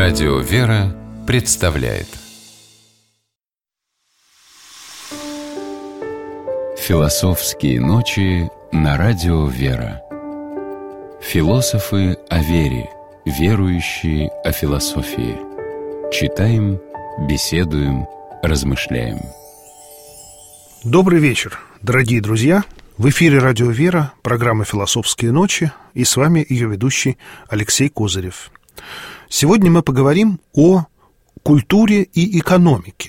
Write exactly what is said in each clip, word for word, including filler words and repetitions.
Радио «Вера» представляет Философские ночи на Радио «Вера». Философы о вере, верующие о философии. Читаем, беседуем, размышляем. Добрый вечер, дорогие друзья! В эфире Радио «Вера», программа «Философские ночи», и с вами ее ведущий Алексей Козырев. Сегодня мы поговорим о культуре и экономике.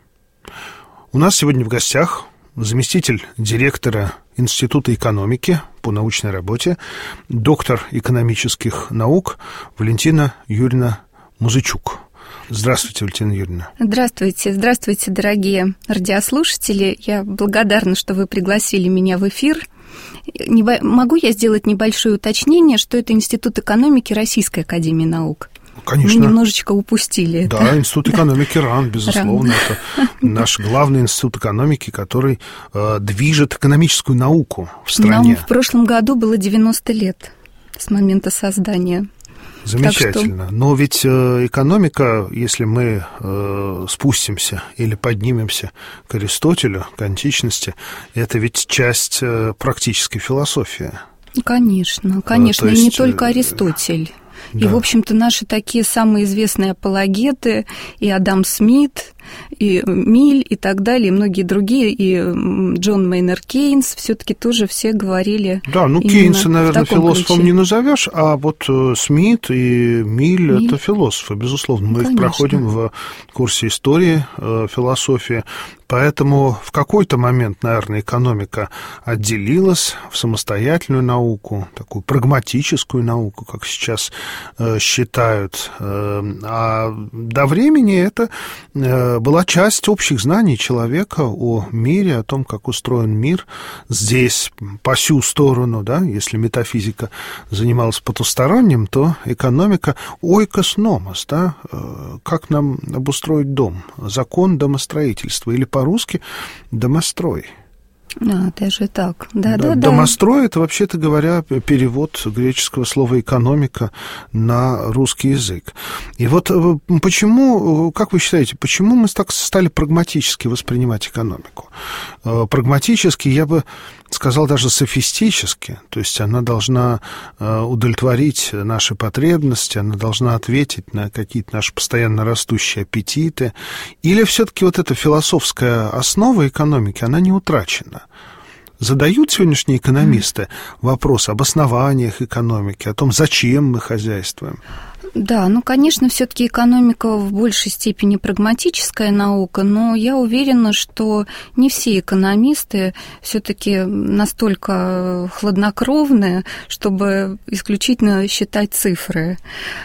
У нас сегодня в гостях заместитель директора Института экономики по научной работе, доктор экономических наук Валентина Юрьевна Музычук. Здравствуйте, Валентина Юрьевна. Здравствуйте, здравствуйте, дорогие радиослушатели. Я благодарна, что вы пригласили меня в эфир. Небо... Могу я сделать небольшое уточнение, что это Институт экономики Российской академии наук? Конечно. Мы немножечко упустили да, это. Да, Институт экономики РАН, безусловно. РАН. Это наш главный институт экономики, который э, движет экономическую науку в стране. Нам в прошлом году было девяносто лет с момента создания. Замечательно. Что... Но ведь э, экономика, если мы э, спустимся или поднимемся к Аристотелю, к античности, это ведь часть э, практической философии. Конечно, конечно, а, и есть... не только Аристотель. Да. И, в общем-то, наши такие самые известные апологеты, и Адам Смит, и Миль, и так далее, и многие другие, и Джон Мейнард Кейнс, все-таки тоже все говорили. Да, ну Кейнса, наверное, философом ключе. Не назовешь, а вот Смит и Миль, Миль. Это философы, безусловно. Мы Конечно. Их проходим в курсе истории э, философии. Поэтому в какой-то момент, наверное, экономика отделилась в самостоятельную науку, такую прагматическую науку, как сейчас э, считают. Э, а до времени это э, была часть общих знаний человека о мире, о том, как устроен мир здесь, по сю сторону, да, если метафизика занималась потусторонним, то экономика ойкос номос, да, э, как нам обустроить дом, закон домостроительства, или по-русски «домострой». А, даже так. Да, да, да, домострой – это, вообще-то говоря, перевод греческого слова «экономика» на русский язык. И вот почему, как вы считаете, почему мы так стали прагматически воспринимать экономику? Прагматически, я бы сказал, даже софистически, то есть она должна удовлетворить наши потребности, она должна ответить на какие-то наши постоянно растущие аппетиты, или все-таки вот эта философская основа экономики, она не утрачена? Задают сегодняшние экономисты вопрос об основаниях экономики, о том, зачем мы хозяйствуем? Да, ну, конечно, все-таки экономика в большей степени прагматическая наука, но я уверена, что не все экономисты все-таки настолько хладнокровны, чтобы исключительно считать цифры.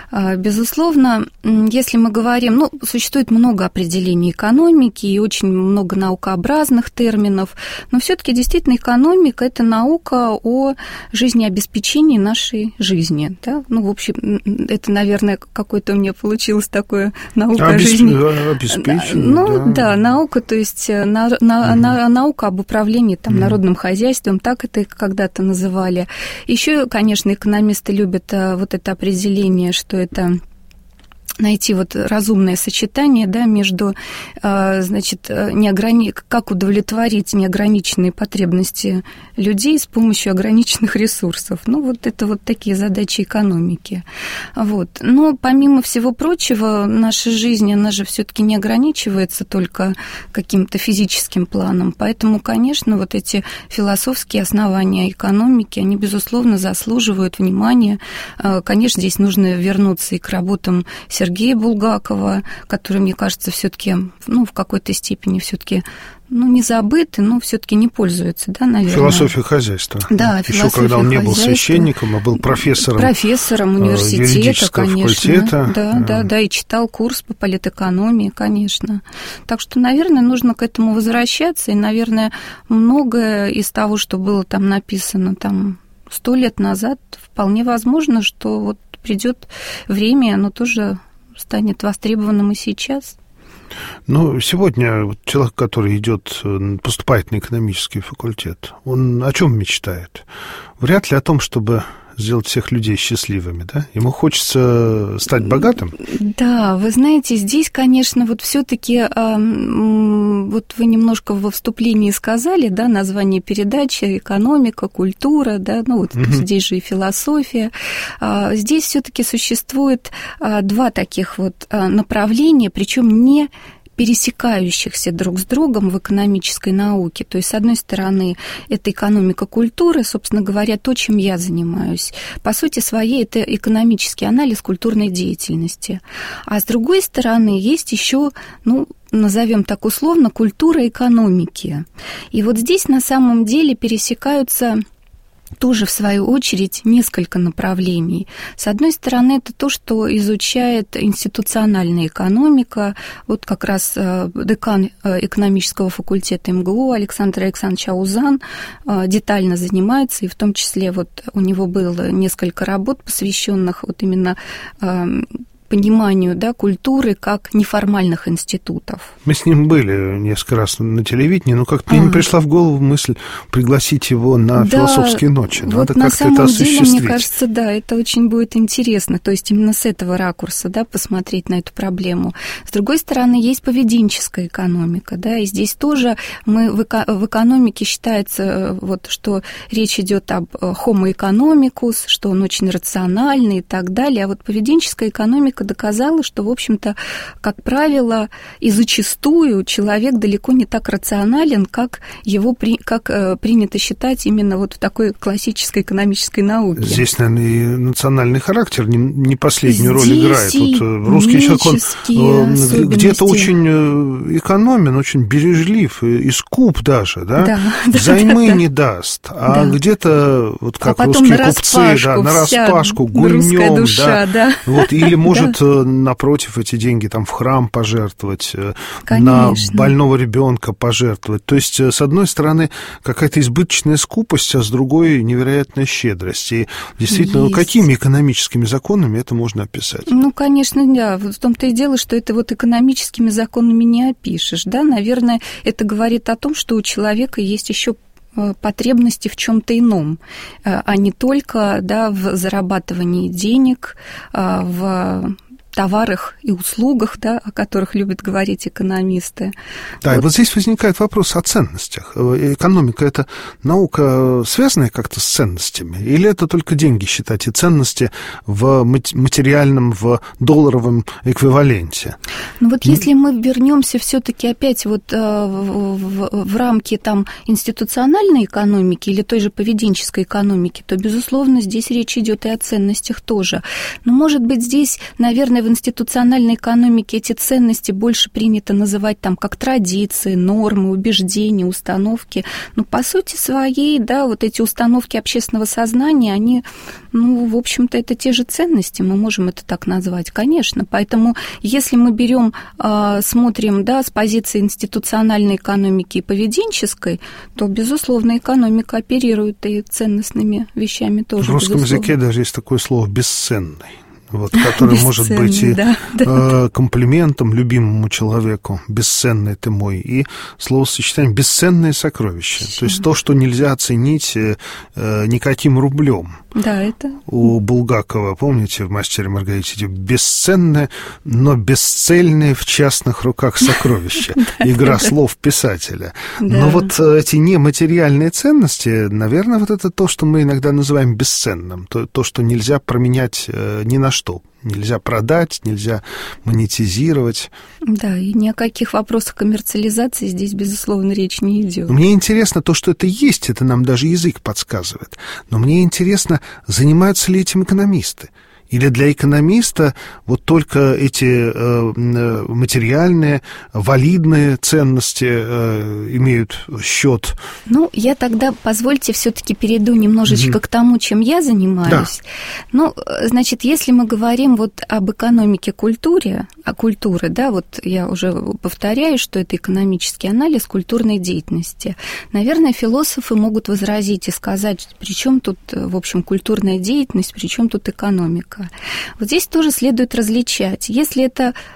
Безусловно, если мы говорим, ну, существует много определений экономики и очень много наукообразных терминов, но все-таки действительно экономика – это наука о жизнеобеспечении нашей жизни. Да? Ну, в общем, это, наверное, какое-то у меня получилось такое наука Обесп... о жизни. Обеспечение, ну, да. да, наука, то есть на, на, на, наука об управлении там, угу. народным хозяйством, так это когда-то называли. Еще, конечно, экономисты любят вот это определение, что это найти вот разумное сочетание, да, между, значит, неограни... как удовлетворить неограниченные потребности людей с помощью ограниченных ресурсов. Ну, вот это вот такие задачи экономики. Вот. Но помимо всего прочего, наша жизнь, она же все-таки не ограничивается только каким-то физическим планом. Поэтому, конечно, вот эти философские основания экономики, они, безусловно, заслуживают внимания. Конечно, здесь нужно вернуться и к работам Сергея Булгакова, который, мне кажется, все-таки, ну, в какой-то степени все-таки, ну, не забыты, но все-таки не пользуются, да, наверное. Философия хозяйства. Да, еще философия когда он не хозяйства. Был священником, а был профессором. Профессором университета, конечно. Факультета. Да, да, да, да, и читал курс по политэкономии, конечно. Так что, наверное, нужно к этому возвращаться, и, наверное, многое из того, что было там написано там сто лет назад, вполне возможно, что вот придет время, и оно тоже станет востребованным и сейчас. Ну, сегодня человек, который идет, поступает на экономический факультет, он о чем мечтает? Вряд ли о том, чтобы сделать всех людей счастливыми, да? Ему хочется стать богатым? Да, вы знаете, здесь, конечно, вот все-таки, вот вы немножко во вступлении сказали, да, название передачи «Экономика», «Культура», да, ну вот угу. здесь же и философия. Здесь все-таки существует два таких вот направления, причем не пересекающихся друг с другом в экономической науке. То есть, с одной стороны, это экономика культуры, собственно говоря, то, чем я занимаюсь. По сути своей, это экономический анализ культурной деятельности. А с другой стороны, есть еще, ну, назовем так условно, культура экономики. И вот здесь на самом деле пересекаются тоже, в свою очередь, несколько направлений. С одной стороны, это то, что изучает институциональная экономика. Вот как раз декан экономического факультета эм гэ у Александр Александрович Аузан детально занимается, и в том числе вот у него было несколько работ, посвященных вот именно пониманию, да, культуры как неформальных институтов. Мы с ним были несколько раз на телевидении, но как-то мне не пришла в голову мысль пригласить его на да, философские ночи. Надо вот как-то на самом это осуществить. деле, мне кажется, да, это очень будет интересно. То есть именно с этого ракурса, да, посмотреть на эту проблему. С другой стороны, есть поведенческая экономика, да, и здесь тоже мы в, эко- в экономике считается, вот, что речь идет об homo economicus, что он очень рациональный и так далее, а вот поведенческая экономика доказала, что, в общем-то, как правило, и зачастую человек далеко не так рационален, как его при, как э, принято считать именно вот в такой классической экономической науке. Здесь, наверное, и национальный характер не, не последнюю Здесь роль играет. Вот русский человек, он где-то очень экономен, очень бережлив и скуп даже, да? Да, взаймы да, да, не да. даст, а да. где-то, вот как а русские купцы, да, на распашку, гульнем, душа, да, да. Вот, или может да. напротив эти деньги там в храм пожертвовать, Конечно. на больного ребенка пожертвовать. То есть, с одной стороны, какая-то избыточная скупость, а с другой невероятная щедрость. И действительно, ну, какими экономическими законами это можно описать? Ну, конечно, да. В том-то и дело, что это вот экономическими законами не опишешь, да. Наверное, это говорит о том, что у человека есть еще потребности в чем-то ином, а не только, да, в зарабатывании денег, в товарах и услугах, да, о которых любят говорить экономисты. Да, вот. И вот здесь возникает вопрос о ценностях. Экономика – это наука, связанная как-то с ценностями? Или это только деньги считать, и ценности в материальном, в долларовом эквиваленте? Ну вот если мы вернемся все-таки опять вот в, в, в рамки там институциональной экономики или той же поведенческой экономики, то, безусловно, здесь речь идет и о ценностях тоже. Но, может быть, здесь, наверное, в институциональной экономике эти ценности больше принято называть там как традиции, нормы, убеждения, установки. Но по сути своей, да, вот эти установки общественного сознания, они, ну, в общем-то, это те же ценности, мы можем это так назвать, конечно. Поэтому если мы берем, смотрим, да, с позиции институциональной экономики и поведенческой, то, безусловно, экономика оперирует и ценностными вещами тоже. В русском безусловно. языке даже есть такое слово «бесценный». Вот, который может быть и да, да. э, комплиментом любимому человеку. «Бесценный ты мой». И словосочетание «бесценные сокровища». Все. То есть то, что нельзя оценить э, никаким рублем. Да, это... У Булгакова, помните, в «Мастере и Маргарите», бесценное, но бесцельное в частных руках сокровища. Игра слов писателя. Но вот эти нематериальные ценности, наверное, вот это то, что мы иногда называем бесценным. То, что нельзя променять ни на что. Нельзя продать, нельзя монетизировать. Да, и ни о каких вопросах коммерциализации здесь, безусловно, речь не идет. Мне интересно то, что это есть, это нам даже язык подсказывает. Но мне интересно, занимаются ли этим экономисты? Или для экономиста вот только эти э, материальные, валидные ценности э, имеют счет? Ну, я тогда, позвольте, все-таки перейду немножечко mm-hmm. к тому, чем я занимаюсь. Да. Ну, значит, если мы говорим вот об экономике культуре, о культуре, да, вот я уже повторяю, что это экономический анализ культурной деятельности. Наверное, философы могут возразить и сказать, при чем тут, в общем, культурная деятельность, при чем тут экономика. Вот здесь тоже следует различать. Если это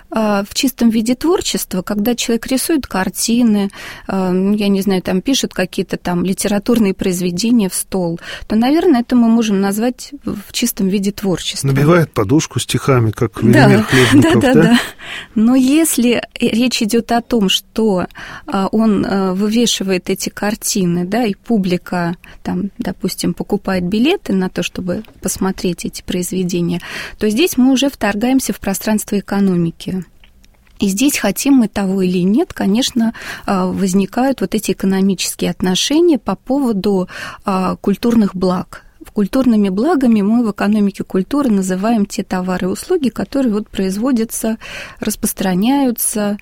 в чистом виде творчества, когда человек рисует картины, я не знаю, там пишет какие-то там литературные произведения в стол, то, наверное, это мы можем назвать в чистом виде творчества. Набивает подушку стихами, как Велимир да, Хлебников, да, да? Да, да. Но если речь идет о том, что он вывешивает эти картины, да, и публика, там, допустим, покупает билеты на то, чтобы посмотреть эти произведения, то здесь мы уже вторгаемся в пространство экономики. И здесь, хотим мы того или нет, конечно, возникают вот эти экономические отношения по поводу культурных благ. Культурными благами мы в экономике культуры называем те товары и услуги, которые вот производятся, распространяются,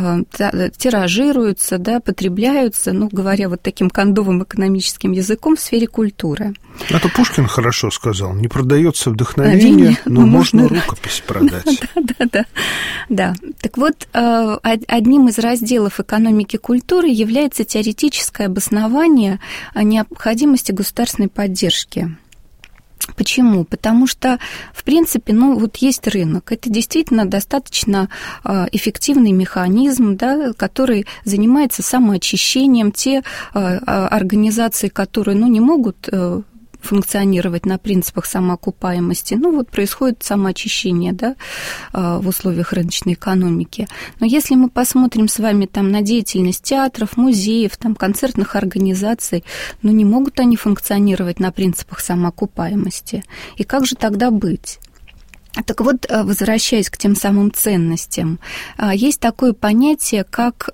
тиражируются, да, потребляются, ну, говоря вот таким кондовым экономическим языком, в сфере культуры. Это Пушкин хорошо сказал. Не продается вдохновение, но, но можно рукопись продать. Да, да, да, да. Так вот, одним из разделов экономики культуры является теоретическое обоснование необходимости государственной поддержки. Почему? Потому что, в принципе, ну, вот есть рынок. Это действительно достаточно эффективный механизм, да, который занимается самоочищением. Те организации, которые, ну, не могут функционировать на принципах самоокупаемости, ну вот происходит самоочищение, да, в условиях рыночной экономики. Но если мы посмотрим с вами там на деятельность театров, музеев, там, концертных организаций, ну не могут они функционировать на принципах самоокупаемости. И как же тогда быть? Так вот, возвращаясь к тем самым ценностям, есть такое понятие, как,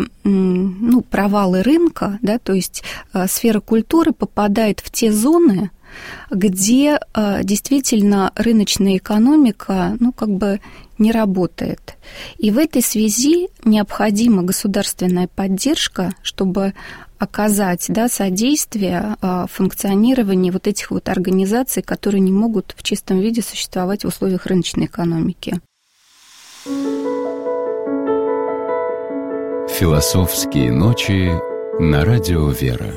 ну, провалы рынка, да, то есть сфера культуры попадает в те зоны, где действительно рыночная экономика, ну, как бы не работает. И в этой связи необходима государственная поддержка, чтобы оказать, да, содействие функционированию вот этих вот организаций, которые не могут в чистом виде существовать в условиях рыночной экономики. Философские ночи на радио «Вера».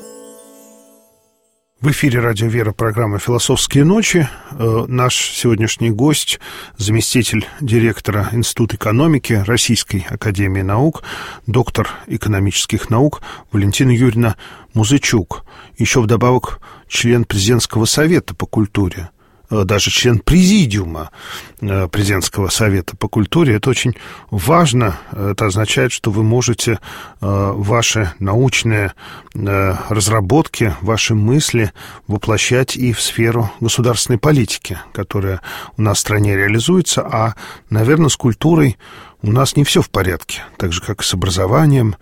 В эфире «Радио Вера» программа «Философские ночи». Наш сегодняшний гость, заместитель директора Института экономики Российской академии наук, доктор экономических наук Валентина Юрьевна Музычук. Еще вдобавок член президентского совета по культуре, даже член президиума президентского совета по культуре. Это очень важно. Это означает, что вы можете ваши научные разработки, ваши мысли воплощать и в сферу государственной политики, которая у нас в стране реализуется. А, наверное, с культурой у нас не все в порядке, так же, как и с образованием,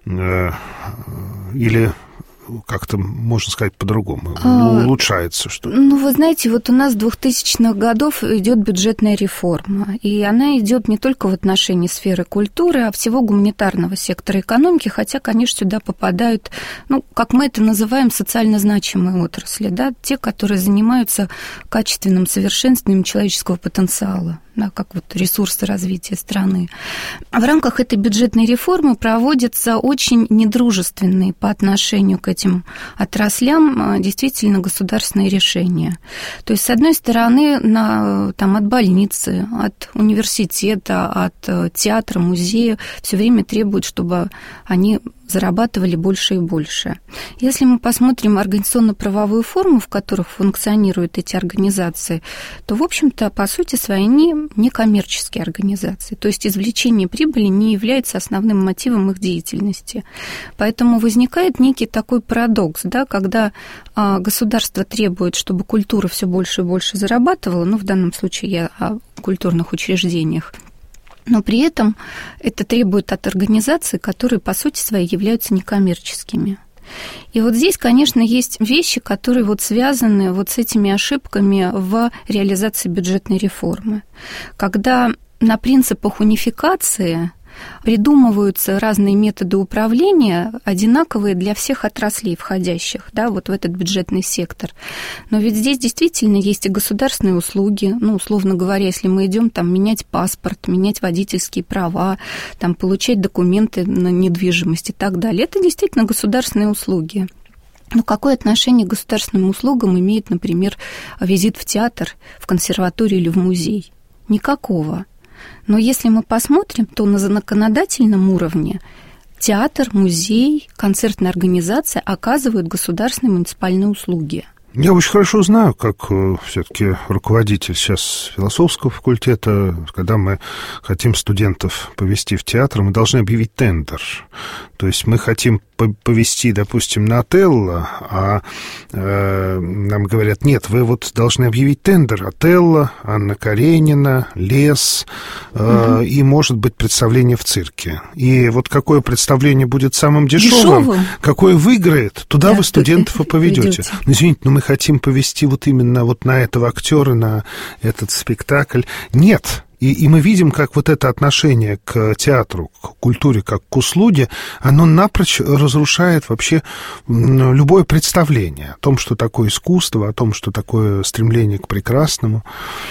или как-то, можно сказать, по-другому, улучшается что-то. Ну, вы знаете, вот у нас с двухтысячных годов идет бюджетная реформа, и она идет не только в отношении сферы культуры, а всего гуманитарного сектора экономики, хотя, конечно, сюда попадают, ну, как мы это называем, социально значимые отрасли, да, те, которые занимаются качественным совершенствованием человеческого потенциала, да, как вот ресурсы развития страны. В рамках этой бюджетной реформы проводятся очень недружественные по отношению к этим отраслям действительно государственные решения. То есть, с одной стороны, на, там, от больницы, от университета, от театра, музея все время требуют, чтобы они зарабатывали больше и больше. Если мы посмотрим организационно-правовую форму, в которых функционируют эти организации, то, в общем-то, по сути своей, они некоммерческие организации. То есть извлечение прибыли не является основным мотивом их деятельности. Поэтому возникает некий такой парадокс, да, когда а, государство требует, чтобы культура все больше и больше зарабатывала, ну, в данном случае я о культурных учреждениях, но при этом это требует от организаций, которые, по сути своей, являются некоммерческими. И вот здесь, конечно, есть вещи, которые вот связаны вот с этими ошибками в реализации бюджетной реформы. Когда на принципах унификации придумываются разные методы управления, одинаковые для всех отраслей, входящих, да, вот в этот бюджетный сектор. Но ведь здесь действительно есть и государственные услуги, ну, условно говоря, если мы идем там менять паспорт, менять водительские права, там, получать документы на недвижимость и так далее, это действительно государственные услуги. Но какое отношение к государственным услугам имеет, например, визит в театр, в консерваторию или в музей? Никакого. Но если мы посмотрим, то на законодательном уровне театр, музей, концертная организация оказывают государственные муниципальные услуги. Я очень хорошо знаю, как все-таки руководитель сейчас философского факультета, когда мы хотим студентов повести в театр, мы должны объявить тендер. То есть мы хотим повести, допустим, на Отелло, а э, нам говорят, нет, вы вот должны объявить тендер. Отелло, Анна Каренина, Лес, э, угу. и, может быть, представление в цирке. И вот какое представление будет самым дешевым, дешевым? Какое выиграет, туда да, вы студентов и поведете. Ну, извините, но мы хотим повести вот именно вот на этого актера, на этот спектакль. Нет. И, и мы видим, как вот это отношение к театру, к культуре, как к услуге, оно напрочь разрушает вообще любое представление о том, что такое искусство, о том, что такое стремление к прекрасному.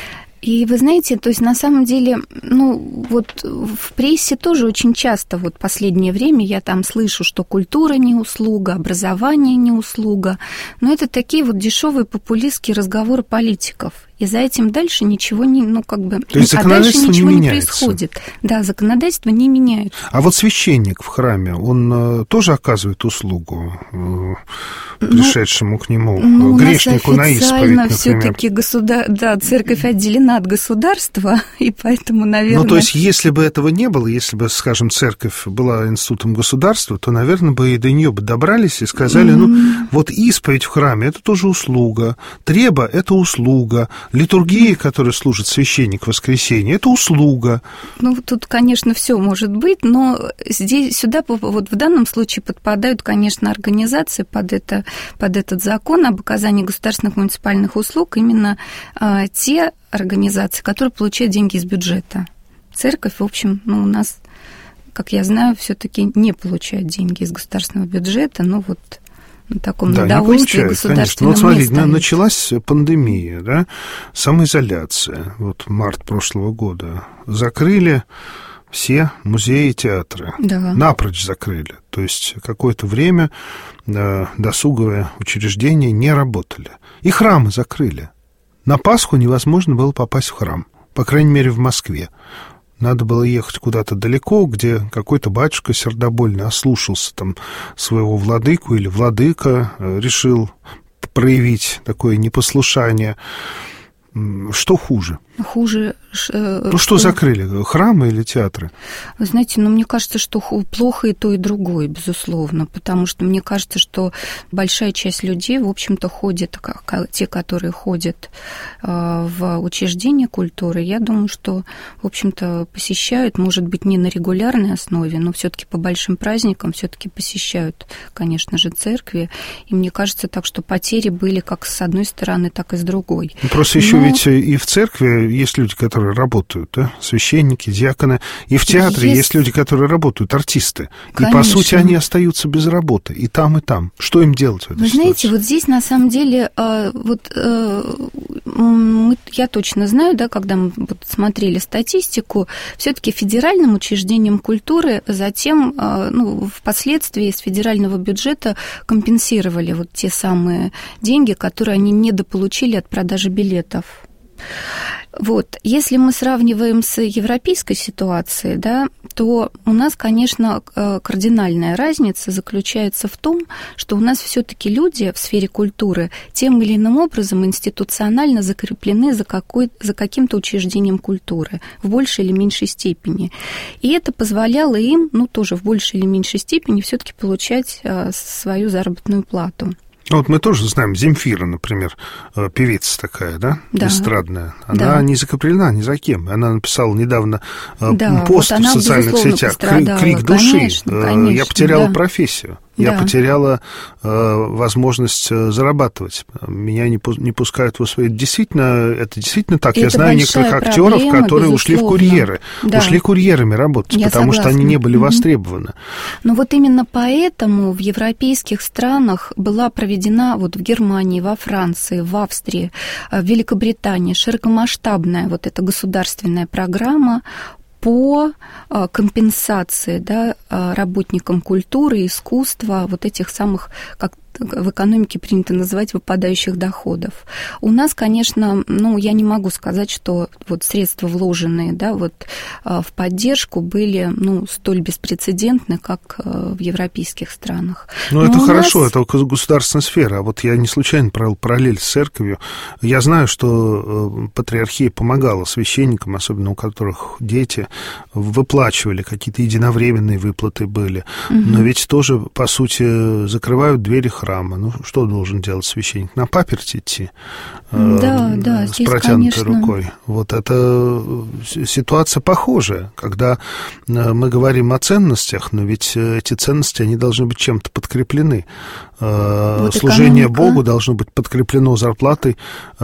И вы знаете, то есть на самом деле, ну, вот в прессе тоже очень часто, вот последнее время я там слышу, что культура не услуга, образование не услуга, но это такие вот дешевые популистские разговоры политиков. И за этим дальше ничего не, ну, как бы... То есть а дальше ничего не, не происходит. Да, законодательство не меняется. А вот священник в храме, он тоже оказывает услугу пришедшему ну, к нему, ну, грешнику на исповедь, например? Все-таки государ... да, церковь отделена от государства, и поэтому, наверное... Ну, то есть, если бы этого не было, если бы, скажем, церковь была институтом государства, то, наверное, бы и до нее бы добрались и сказали, mm-hmm. ну, вот исповедь в храме – это тоже услуга, треба – это услуга, литургии, которой служит священник в воскресенье, это услуга. Ну, тут, конечно, все может быть, но здесь, сюда, вот в данном случае подпадают, конечно, организации под, это, под этот закон об оказании государственных муниципальных услуг, именно а, те организации, которые получают деньги из бюджета. Церковь, в общем, ну, у нас, как я знаю, все-таки не получает деньги из государственного бюджета, но вот... на таком да, удовольствии государственном. Вот смотрите, началась пандемия, да, самоизоляция, вот март прошлого года, закрыли все музеи и театры, да. напрочь закрыли, то есть какое-то время да, досуговые учреждения не работали, и храмы закрыли. На Пасху невозможно было попасть в храм, по крайней мере в Москве. Надо было ехать куда-то далеко, где какой-то батюшка сердобольно ослушался там своего владыку, или владыка решил проявить такое непослушание. Что хуже? Хуже... Ну, что, что закрыли? Храмы или театры? Вы знаете, ну, мне кажется, что плохо и то, и другое, безусловно, потому что мне кажется, что большая часть людей, в общем-то, ходит, те, которые ходят в учреждения культуры, я думаю, что, в общем-то, посещают, может быть, не на регулярной основе, но все-таки по большим праздникам все-таки посещают, конечно же, церкви, и мне кажется так, что потери были как с одной стороны, так и с другой. Просто но... еще ведь и в церкви есть люди, которые работают, да? Священники, диаконы. И в театре есть... есть люди, которые работают, артисты. Конечно. И, по сути, они остаются без работы. И там, и там. Что им делать в этой Вы ситуации? знаете, вот здесь, на самом деле, вот я точно знаю, да, когда мы смотрели статистику, все-таки федеральным учреждениям культуры затем, ну, впоследствии из федерального бюджета компенсировали вот те самые деньги, которые они недополучили от продажи билетов. Вот. Если мы сравниваем с европейской ситуацией, да, то у нас, конечно, кардинальная разница заключается в том, что у нас все-таки люди в сфере культуры тем или иным образом институционально закреплены за, какой, за каким-то учреждением культуры в большей или меньшей степени. И это позволяло им, ну, тоже в большей или меньшей степени все-таки получать свою заработную плату. Вот мы тоже знаем Земфира, например, певица такая, да, да. эстрадная. Она да. не закреплена ни за кем. Она написала недавно да, пост вот в социальных сетях «Крик души». Конечно, конечно, Я потеряла да. профессию. Я да. потеряла э, возможность зарабатывать. Меня не, не пускают в свои... Действительно, это действительно так. Это Я знаю некоторых актеров, проблема, которые безусловно. ушли в курьеры. Да. Ушли курьерами работать, Я потому согласна. что они не были mm-hmm. востребованы. Но вот именно поэтому в европейских странах была проведена вот в Германии, во Франции, в Австрии, в Великобритании широкомасштабная вот эта государственная программа по компенсации, да, работникам культуры, искусства, вот этих самых, как в экономике принято называть выпадающих доходов. У нас, конечно, ну, я не могу сказать, что вот средства, вложенные, да, вот в поддержку, были, ну, столь беспрецедентны, как в европейских странах. Ну, это хорошо, нас... это государственная сфера. А вот я не случайно провел параллель с церковью. Я знаю, что патриархия помогала священникам, особенно у которых дети, выплачивали, какие-то единовременные выплаты были. Угу. Но ведь тоже, по сути, закрывают двери храма. Ну, что должен делать священник? На паперть идти? Да, э, да, с здесь, протянутой конечно... рукой. Вот это ситуация похожая, когда мы говорим о ценностях, но ведь эти ценности, они должны быть чем-то подкреплены. Вот служение экономика. Богу должно быть подкреплено зарплатой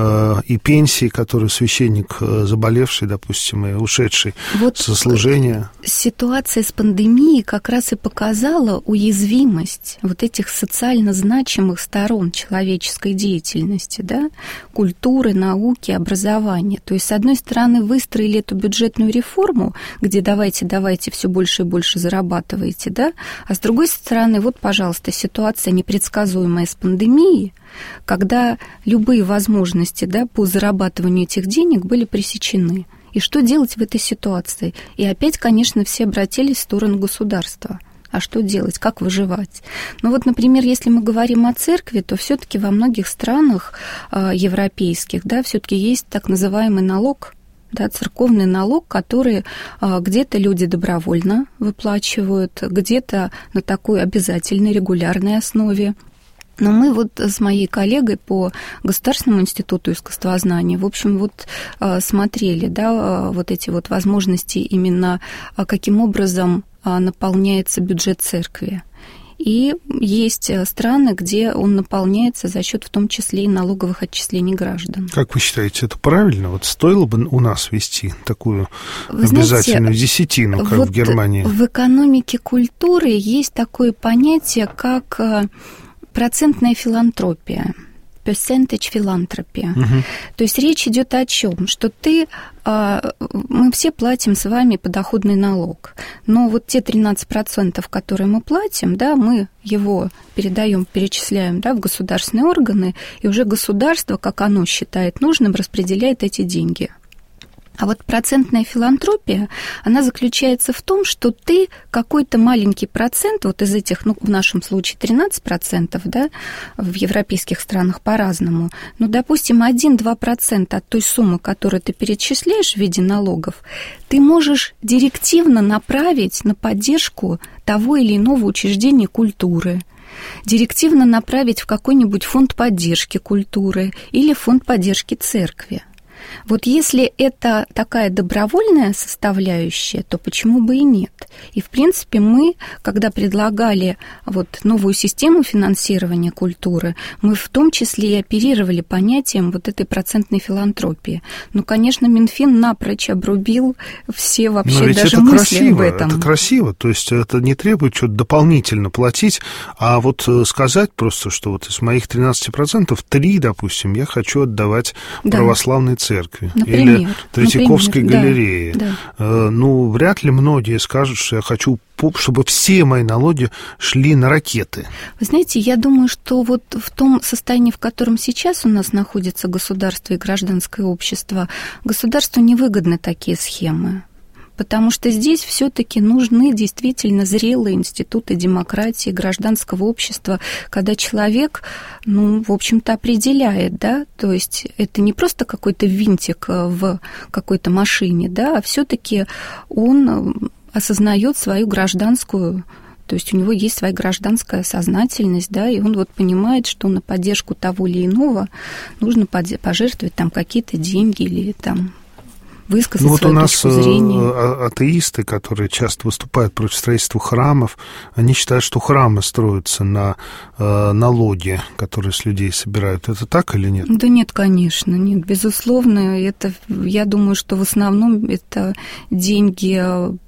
и пенсией, которую священник, заболевший, допустим, и ушедший вот со служения. Ситуация с пандемией как раз и показала уязвимость вот этих социально значимых сторон человеческой деятельности, да, культуры, науки, образования. То есть, с одной стороны, выстроили эту бюджетную реформу, где давайте, давайте, все больше и больше зарабатываете, да, а с другой стороны, вот, пожалуйста, ситуация непредсказуемая, предсказуемая с пандемией, когда любые возможности, да, по зарабатыванию этих денег были пресечены. И что делать в этой ситуации? И опять, конечно, все обратились в сторону государства. А что делать? Как выживать? Ну вот, например, если мы говорим о церкви, то все-таки во многих странах э, европейских, да, все-таки есть так называемый налог, да, церковный налог, который а, где-то люди добровольно выплачивают, где-то на такой обязательной, регулярной основе. Но мы вот с моей коллегой по Государственному институту искусствознания, в общем, вот а, смотрели, да, а, вот эти вот возможности именно, а, каким образом а, наполняется бюджет церкви. И есть страны, где он наполняется за счет в том числе и налоговых отчислений граждан. Как вы считаете, это правильно? Вот стоило бы у нас ввести такую вы обязательную знаете, десятину, как вот в Германии? В экономике культуры есть такое понятие, как процентная филантропия. Percentage philanthropy. Угу. То есть речь идет о чем? Что ты, мы все платим с вами подоходный налог, но вот те тринадцать процентов, которые мы платим, да, мы его передаем, перечисляем, да, в государственные органы, и уже государство, как оно считает нужным, распределяет эти деньги. А вот процентная филантропия, она заключается в том, что ты какой-то маленький процент, вот из этих, ну, в нашем случае тринадцать процентов, да, в европейских странах по-разному, ну, допустим, один-два процента от той суммы, которую ты перечисляешь в виде налогов, ты можешь директивно направить на поддержку того или иного учреждения культуры, директивно направить в какой-нибудь фонд поддержки культуры или фонд поддержки церкви. Вот если это такая добровольная составляющая, то почему бы и нет? И, в принципе, мы, когда предлагали вот новую систему финансирования культуры, мы в том числе и оперировали понятием вот этой процентной филантропии. Ну, конечно, Минфин напрочь обрубил все вообще даже мысли красиво, об этом. Это красиво, то есть это не требует что-то дополнительно платить, а вот сказать просто, что вот из моих тринадцати процентов три, допустим, я хочу отдавать да. православной церкви. Церкви, например, или Третьяковской например, галереи. Да, да. Ну, вряд ли многие скажут, что я хочу, чтобы все мои налоги шли на ракеты. Вы знаете, я думаю, что вот в том состоянии, в котором сейчас у нас находится государство и гражданское общество, государству невыгодны такие схемы. Потому что здесь все-таки нужны действительно зрелые институты демократии, гражданского общества, когда человек, ну, в общем-то, определяет, да, то есть это не просто какой-то винтик в какой-то машине, да, а все-таки он осознает свою гражданскую, то есть у него есть своя гражданская сознательность, да, и он вот понимает, что на поддержку того или иного нужно пожертвовать там какие-то деньги или там высказать ну, вот свою у нас точку зрения. Атеисты, которые часто выступают против строительства храмов, они считают, что храмы строятся на э, налоги, которые с людей собирают. Это так или нет? Да нет, конечно, нет. Безусловно, это, я думаю, что в основном это деньги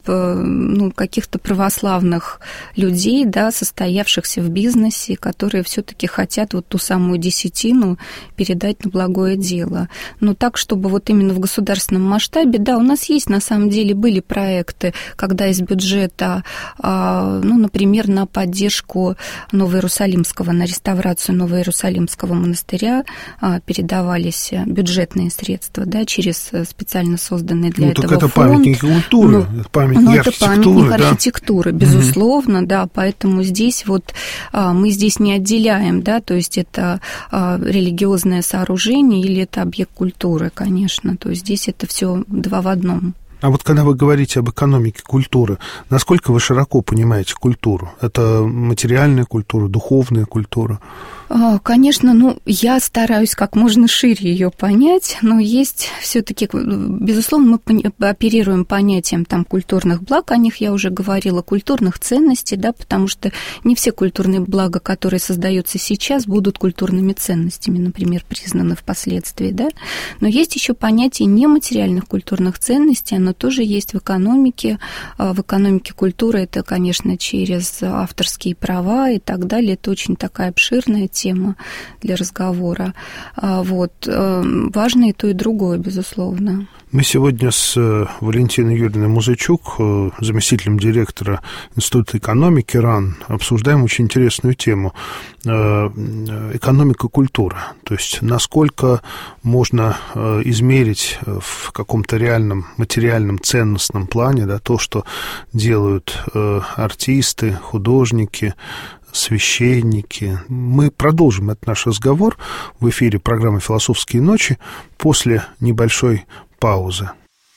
ну, каких-то православных людей, да, состоявшихся в бизнесе, которые все-таки хотят вот ту самую десятину передать на благое дело. Но так, чтобы вот именно в государственном масштабе масштабе, да, у нас есть, на самом деле, были проекты, когда из бюджета, ну, например, на поддержку Новоиерусалимского, на реставрацию Новоиерусалимского монастыря передавались бюджетные средства, да, через специально созданный для ну, этого так это фонд. Памятники культуры, ну, это памятники ну, архитектуры. Это памятник да? архитектуры, безусловно, угу. да, поэтому здесь вот мы здесь не отделяем, да, то есть это религиозное сооружение или это объект культуры, конечно, то есть здесь это все два в одном. А вот когда вы говорите об экономике культуры, насколько вы широко понимаете культуру? Это материальная культура, духовная культура? Конечно, ну, я стараюсь как можно шире ее понять, но есть все-таки, безусловно, мы оперируем понятием там культурных благ, о них я уже говорила, культурных ценностей, да, потому что не все культурные блага, которые создаются сейчас, будут культурными ценностями, например, признаны впоследствии, да, но есть еще понятие нематериальных культурных ценностей, оно тоже есть в экономике, в экономике культуры это, конечно, через авторские права и так далее, это очень такая обширная тема для разговора. Вот. Важно и то, и другое, безусловно. Мы сегодня с Валентиной Юрьевной Музычук, заместителем директора Института экономики РАН, обсуждаем очень интересную тему – экономика культуры. То есть насколько можно измерить в каком-то реальном материальном ценностном плане, да, то, что делают артисты, художники, священники. Мы продолжим этот наш разговор в эфире программы «Философские ночи» после небольшой паузы.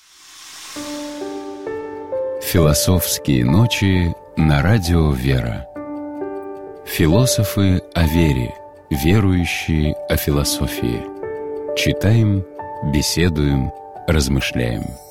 «Философские ночи» на радио «Вера». Философы о вере, верующие о философии. Читаем, беседуем, размышляем.